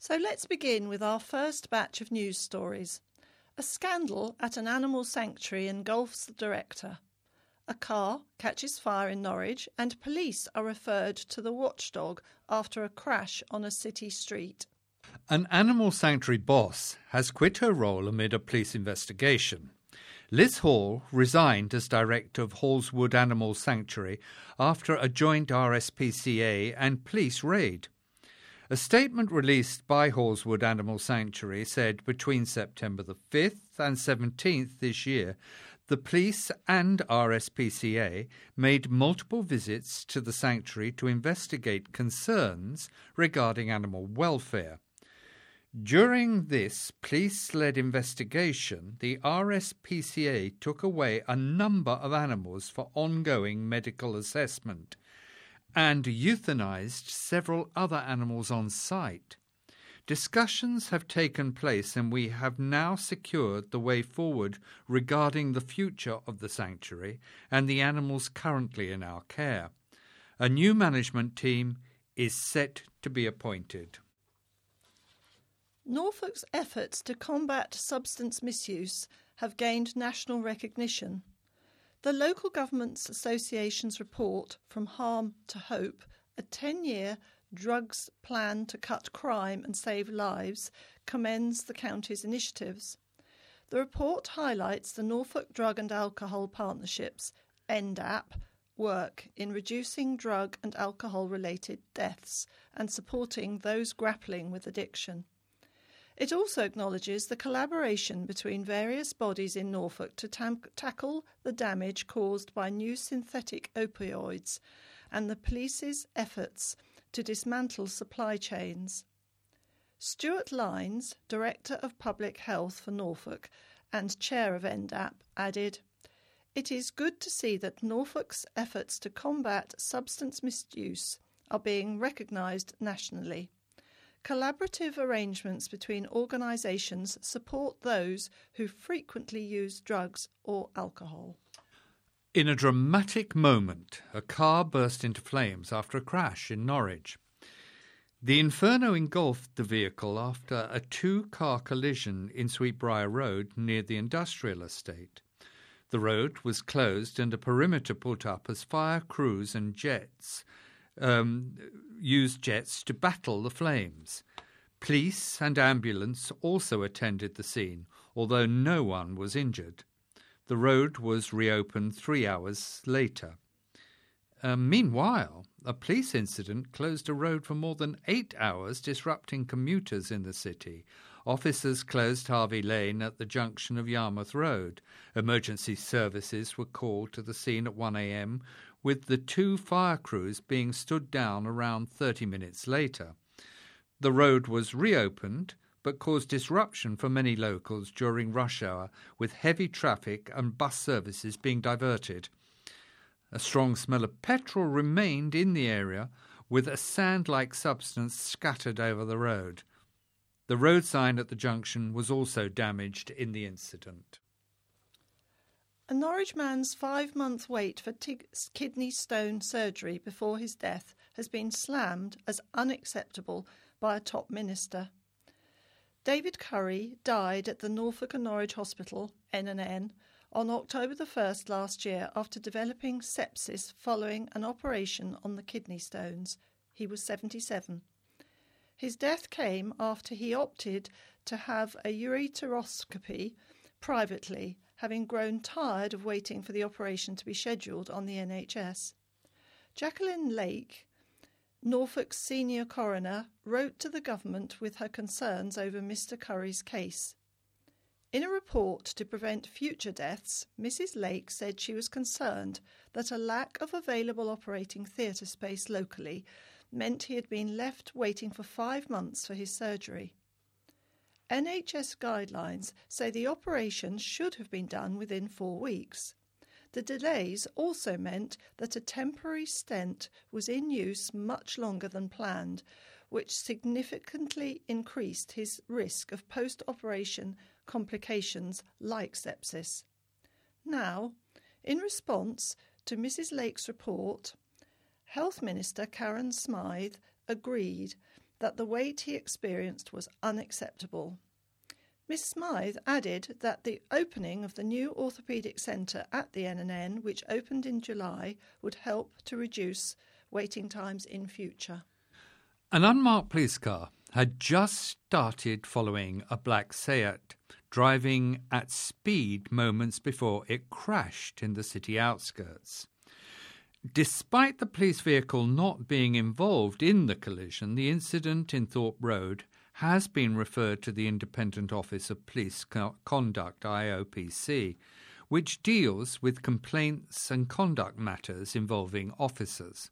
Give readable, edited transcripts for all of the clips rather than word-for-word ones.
So let's begin with our first batch of news stories. A scandal at an animal sanctuary engulfs the director. A car catches fire in Norwich and police are referred to the watchdog after a crash on a city street. An animal sanctuary boss has quit her role amid a police investigation. Liz Hall resigned as director of Hallswood Animal Sanctuary after a joint RSPCA and police raid. A statement released by Hallswood Animal Sanctuary said between September the 5th and 17th this year, the police and RSPCA made multiple visits to the sanctuary to investigate concerns regarding animal welfare. During this police-led investigation, the RSPCA took away a number of animals for ongoing medical assessment and euthanized several other animals on site. Discussions have taken place and we have now secured the way forward regarding the future of the sanctuary and the animals currently in our care. A new management team is set to be appointed. Norfolk's efforts to combat substance misuse have gained national recognition. The Local Governments Association's report From Harm to Hope, a 10-year drugs plan to cut crime and save lives, commends the county's initiatives. The report highlights the Norfolk Drug and Alcohol Partnerships, NDAP, work in reducing drug and alcohol-related deaths and supporting those grappling with addiction. It also acknowledges the collaboration between various bodies in Norfolk to tackle the damage caused by new synthetic opioids and the police's efforts to dismantle supply chains. Stuart Lines, Director of Public Health for Norfolk and Chair of NDAP, added, "It is good to see that Norfolk's efforts to combat substance misuse are being recognised nationally. Collaborative arrangements between organisations support those who frequently use drugs or alcohol." In a dramatic moment, a car burst into flames after a crash in Norwich. The inferno engulfed the vehicle after a two-car collision in Sweetbriar Road near the industrial estate. The road was closed and a perimeter put up as fire crews and used jets to battle the flames. Police and ambulance also attended the scene, although no one was injured. The road was reopened 3 hours later. Meanwhile, a police incident closed a road for more than 8 hours, disrupting commuters in the city. Officers closed Harvey Lane at the junction of Yarmouth Road. Emergency services were called to the scene at 1 a.m., with the two fire crews being stood down around 30 minutes later. The road was reopened, but caused disruption for many locals during rush hour, with heavy traffic and bus services being diverted. A strong smell of petrol remained in the area, with a sand-like substance scattered over the road. The road sign at the junction was also damaged in the incident. A Norwich man's 5-month wait for kidney stone surgery before his death has been slammed as unacceptable by a top minister. David Curry died at the Norfolk and Norwich Hospital, NNN, on October the 1st last year after developing sepsis following an operation on the kidney stones. He was 77. His death came after he opted to have a ureteroscopy privately, having grown tired of waiting for the operation to be scheduled on the NHS. Jacqueline Lake, Norfolk's senior coroner, wrote to the government with her concerns over Mr. Curry's case. In a report to prevent future deaths, Mrs. Lake said she was concerned that a lack of available operating theatre space locally meant he had been left waiting for 5 months for his surgery. NHS guidelines say the operation should have been done within 4 weeks. The delays also meant that a temporary stent was in use much longer than planned, which significantly increased his risk of post-operation complications like sepsis. Now, in response to Mrs. Lake's report, Health Minister Karen Smythe agreed that the wait he experienced was unacceptable. Miss Smythe added that the opening of the new orthopaedic centre at the NNN, which opened in July, would help to reduce waiting times in future. An unmarked police car had just started following a black Seat, driving at speed moments before it crashed in the city outskirts. Despite the police vehicle not being involved in the collision, the incident in Thorpe Road has been referred to the Independent Office of Police Conduct, IOPC, which deals with complaints and conduct matters involving officers.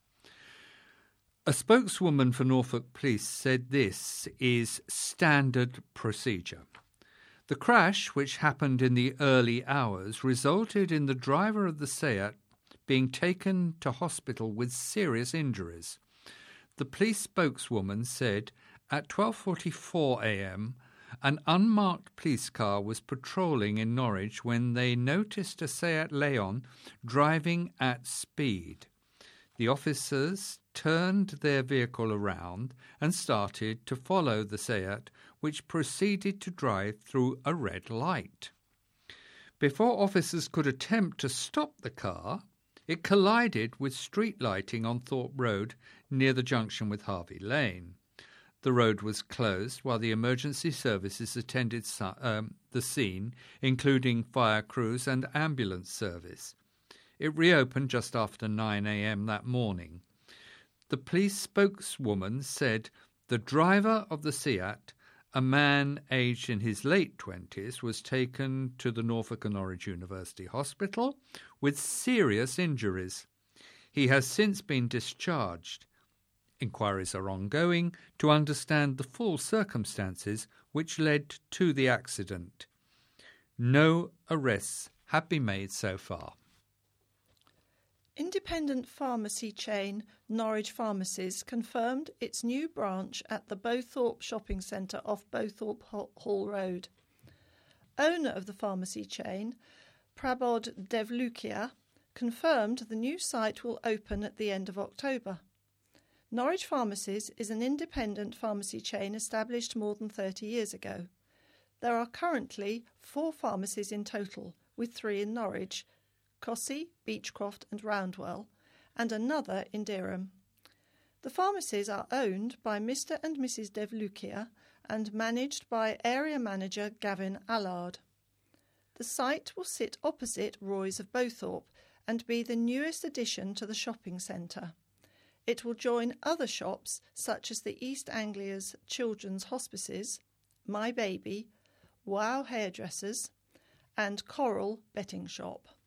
A spokeswoman for Norfolk Police said this is standard procedure. The crash, which happened in the early hours, resulted in the driver of the Seat being taken to hospital with serious injuries. The police spokeswoman said at 12:44 a.m, an unmarked police car was patrolling in Norwich when they noticed a Seat Leon driving at speed. The officers turned their vehicle around and started to follow the Seat, which proceeded to drive through a red light. Before officers could attempt to stop the car, it collided with street lighting on Thorpe Road near the junction with Harvey Lane. The road was closed while the emergency services attended the scene, including fire crews and ambulance service. It reopened just after 9 a.m. that morning. The police spokeswoman said the driver of the Seat, a man aged in his late 20s, was taken to the Norfolk and Norwich University Hospital with serious injuries. He has since been discharged. Inquiries are ongoing to understand the full circumstances which led to the accident. No arrests have been made so far. Independent pharmacy chain Norwich Pharmacies confirmed its new branch at the Bowthorpe Shopping Centre off Bowthorpe Hall Road. Owner of the pharmacy chain, Prabodh Devlukia, confirmed the new site will open at the end of October. Norwich Pharmacies is an independent pharmacy chain established more than 30 years ago. There are currently 4 pharmacies in total, with 3 in Norwich, Cossey, Beechcroft and Roundwell, and another in Dereham. The pharmacies are owned by Mr. and Mrs. Devlukia and managed by area manager Gavin Allard. The site will sit opposite Roy's of Bowthorpe and be the newest addition to the shopping centre. It will join other shops such as the East Anglia's Children's Hospices, My Baby, Wow Hairdressers and Coral Betting Shop.